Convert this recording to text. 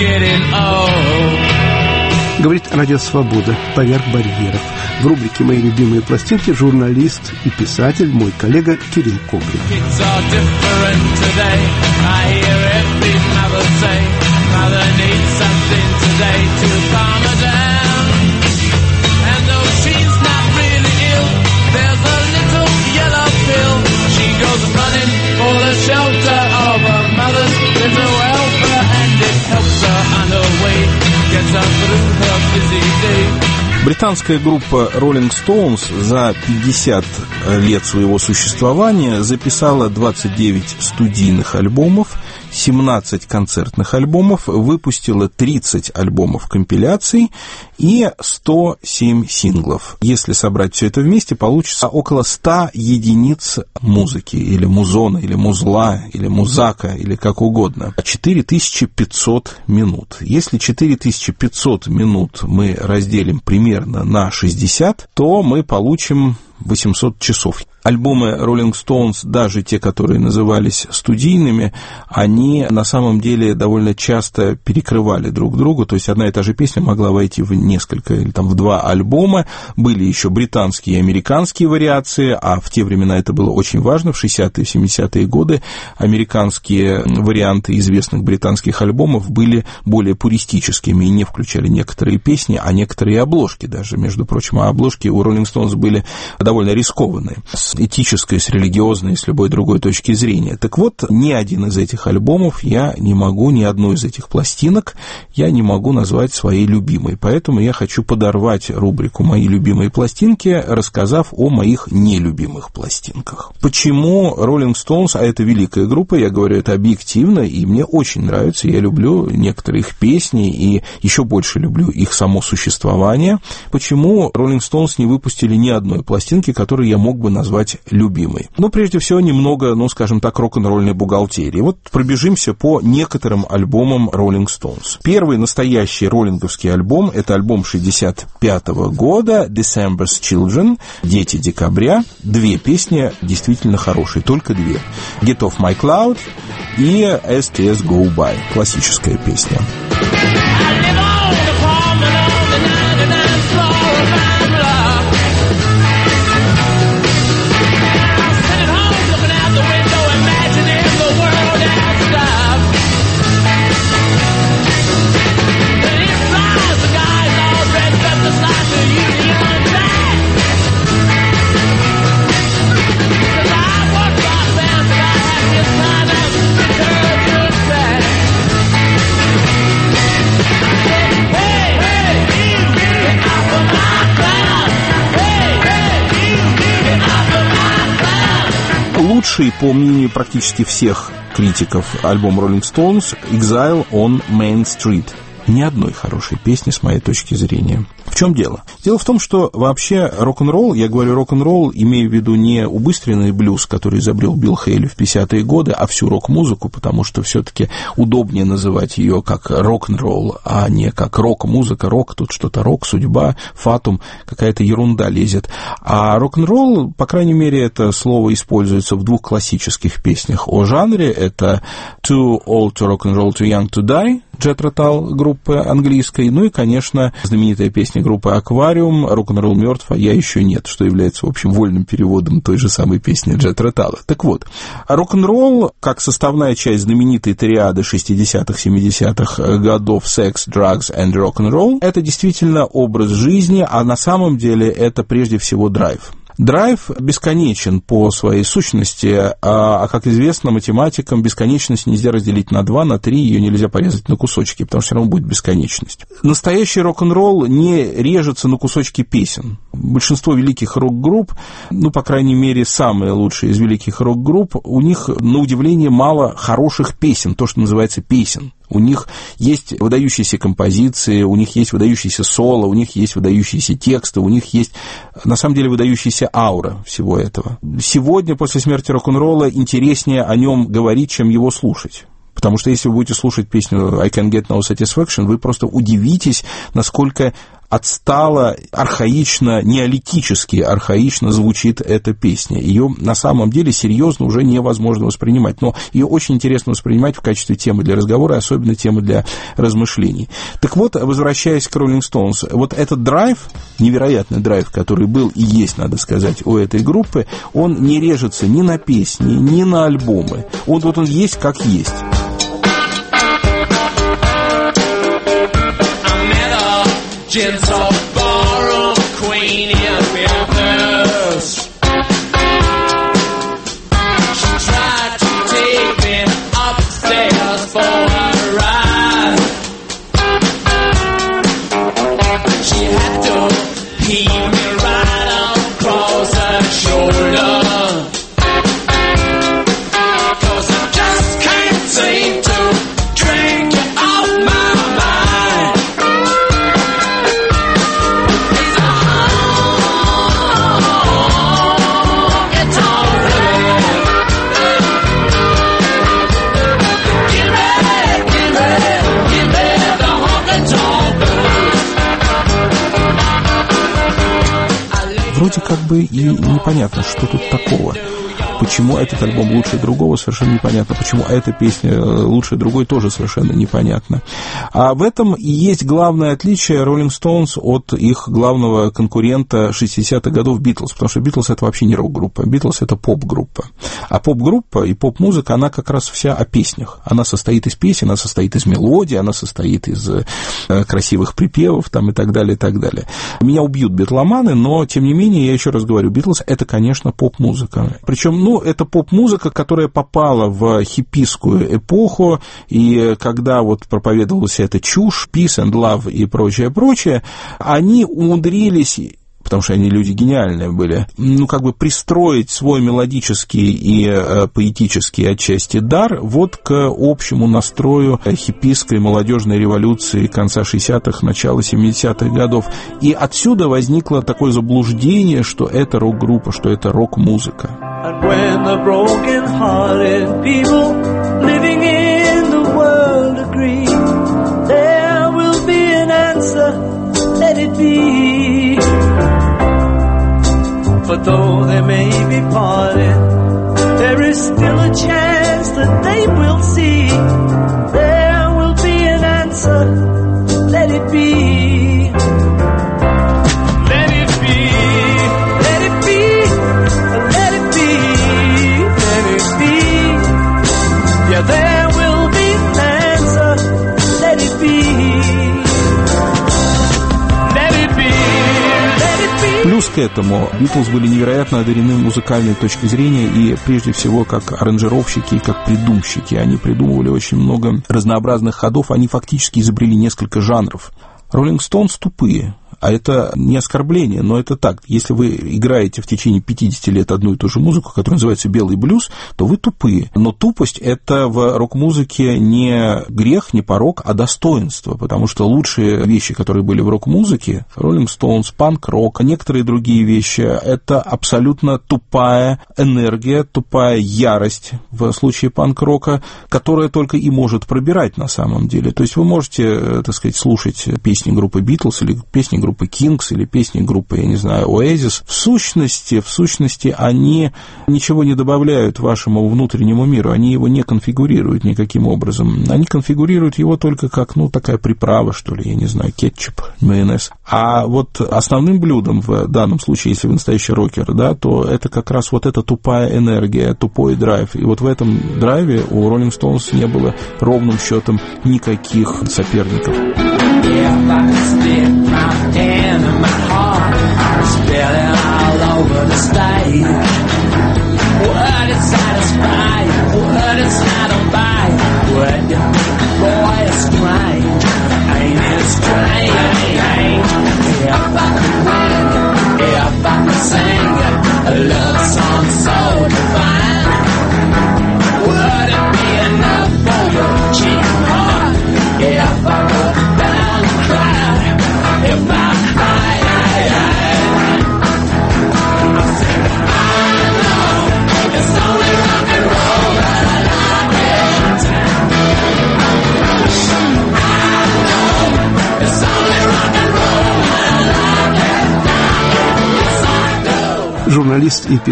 getting old. Говорит Радио Свобода «Поверх барьеров». В рубрике «Мои любимые пластинки» журналист и писатель, мой коллега Кирилл Коврин. Британская группа Rolling Stones за 50 лет своего существования записала 29 студийных альбомов, 17 концертных альбомов, выпустила 30 альбомов компиляций и 107 синглов. Если собрать все это вместе, получится около 100 единиц музыки, или музона, или музла, или музака, или как угодно. 4500 минут. Если 4500 минут мы разделим примерно на 60, то мы получим 800 часов. Альбомы Rolling Stones, даже те, которые назывались студийными, они на самом деле довольно часто перекрывали друг друга, то есть одна и та же песня могла войти в несколько или там в два альбома. Были еще британские и американские вариации, а в те времена это было очень важно, в 60-е, 70-е годы американские варианты известных британских альбомов были более пуристическими и не включали некоторые песни, а некоторые обложки даже, между прочим, а обложки у Rolling Stones были довольно рискованные, с этической, с религиозной, с любой другой точки зрения. Так вот, ни один из этих альбомов я не могу, ни одну из этих пластинок я не могу назвать своей любимой. Поэтому я хочу подорвать рубрику «Мои любимые пластинки», рассказав о моих нелюбимых пластинках. Почему Rolling Stones, а это великая группа, я говорю это объективно, и мне очень нравится, я люблю некоторые их песни, и еще больше люблю их само существование. Почему Rolling Stones не выпустили ни одной пластинки, которую я мог бы назвать любимой? Ну, прежде всего, немного, скажем так, рок-н-ролльной бухгалтерии. Вот пробежимся по некоторым альбомам Rolling Stones. Первый настоящий роллинговский альбом – это альбом 65-го года «December's Children», «Дети декабря». Две песни действительно хорошие, только две. «Get Off My Cloud» и «As Tears Go By», классическая песня. Лучший, по мнению практически всех критиков, альбом Rolling Stones «Exile on Main Street». Ни одной хорошей песни, с моей точки зрения. В чем дело? Дело в том, что вообще рок-н-ролл, я говорю рок-н-ролл, имею в виду не убыстренный блюз, который изобрел Билл Хейли в 50-е годы, а всю рок-музыку, потому что все-таки удобнее называть ее как рок-н-ролл, а не как рок-музыка. Рок, тут что-то рок, судьба, фатум, какая-то ерунда лезет. А рок-н-ролл, по крайней мере, это слово используется в двух классических песнях о жанре. Это «Too Old to Rock and Roll, Too Young to Die», Jethro Tull группы английской, ну и, конечно, знаменитая песня группы «Аквариум» «Рок-н-ролл мертв, а я еще нет», что является, в общем, вольным переводом той же самой песни Jethro Tull. Так вот, рок-н-ролл, как составная часть знаменитой триады 60-х, 70-х годов «Sex, Drugs and Rock'n'Roll», это действительно образ жизни, а на самом деле это прежде всего драйв. Драйв бесконечен по своей сущности, а, как известно математикам, бесконечность нельзя разделить на 2, на 3, ее нельзя порезать на кусочки, потому что все равно будет бесконечность. Настоящий рок-н-ролл не режется на кусочки песен. Большинство великих рок-групп, по крайней мере, самые лучшие из великих рок-групп, у них, на удивление, мало хороших песен, то, что называется песен. У них есть выдающиеся композиции, у них есть выдающиеся соло, у них есть выдающиеся тексты, у них есть, на самом деле, выдающаяся аура всего этого. Сегодня, после смерти рок-н-ролла, интереснее о нем говорить, чем его слушать. Потому что если вы будете слушать песню «I Can Get No Satisfaction», вы просто удивитесь, насколько отстало, архаично, неолитически архаично звучит эта песня. Ее на самом деле серьезно уже невозможно воспринимать, но ее очень интересно воспринимать в качестве темы для разговора, особенно темы для размышлений. Так вот, возвращаясь к Rolling Stones, вот этот драйв, невероятный драйв, который был и есть, надо сказать, у этой группы, он не режется ни на песни, ни на альбомы. Он есть как есть. Вроде как бы и непонятно, что тут такого. Почему этот альбом лучше другого, совершенно непонятно. Почему эта песня лучше другой, тоже совершенно непонятно. А в этом и есть главное отличие Rolling Stones от их главного конкурента 60-х годов Beatles. Потому что Beatles — это вообще не рок-группа. Beatles — это поп-группа. А поп-группа и поп-музыка, она как раз вся о песнях. Она состоит из песен, она состоит из мелодий, она состоит из красивых припевов там, и так далее, и так далее. Меня убьют битломаны, но, тем не менее, я еще раз говорю, Beatles — это, конечно, поп-музыка. Причем, это поп-музыка, которая попала в хиппийскую эпоху, и когда вот проповедовалась эта чушь, peace and love и прочее, они умудрились, потому что они люди гениальные были, пристроить свой мелодический и поэтический отчасти дар вот к общему настрою хиппийской молодежной революции конца 60-х, начала 70-х годов. И отсюда возникло такое заблуждение, что это рок-группа, что это рок-музыка. And when the broken-hearted people living in the world agree, there will be an answer, let it be. But though they may be parted, there is still a chance that they will see. There will be an answer, let it be. Let it be, let it be, let it be, let it be. Yeah, there will be an answer, let it be. Плюс к этому Битлз были невероятно одарены музыкальной точки зрения и, прежде всего, как аранжировщики и как придумщики. Они придумывали очень много разнообразных ходов, они фактически изобрели несколько жанров. Rolling Stones тупые. А это не оскорбление, но это так. Если вы играете в течение 50 лет одну и ту же музыку, которая называется белый блюз, то вы тупые. Но тупость — это в рок-музыке не грех, не порок, а достоинство, потому что лучшие вещи, которые были в рок-музыке, Rolling Stones, панк-рок, а некоторые другие вещи, это абсолютно тупая энергия, тупая ярость в случае панк-рока, которая только и может пробирать на самом деле. То есть вы можете, так сказать, слушать песни группы Beatles или песни группы Kings или песни группы, я не знаю, Oasis. В сущности, они ничего не добавляют вашему внутреннему миру, они его не конфигурируют никаким образом. Они конфигурируют его только как, такая приправа, что ли, я не знаю, кетчуп, майонез. А вот основным блюдом в данном случае, если вы настоящий рокер, да, то это как раз вот эта тупая энергия, тупой драйв. И вот в этом драйве у Rolling Stones не было ровным счетом никаких соперников. If I could stick my hand in my heart, I'd spill it all over the stage. Would it satisfy? Would it satisfy? Would you think, boy, it's strange? Ain't it strange? If I could win, if I could sing a love song so divine, would it be enough for your cheap heart? If I could if I cry, I think I know it's only rock and roll, but I like it. журналист и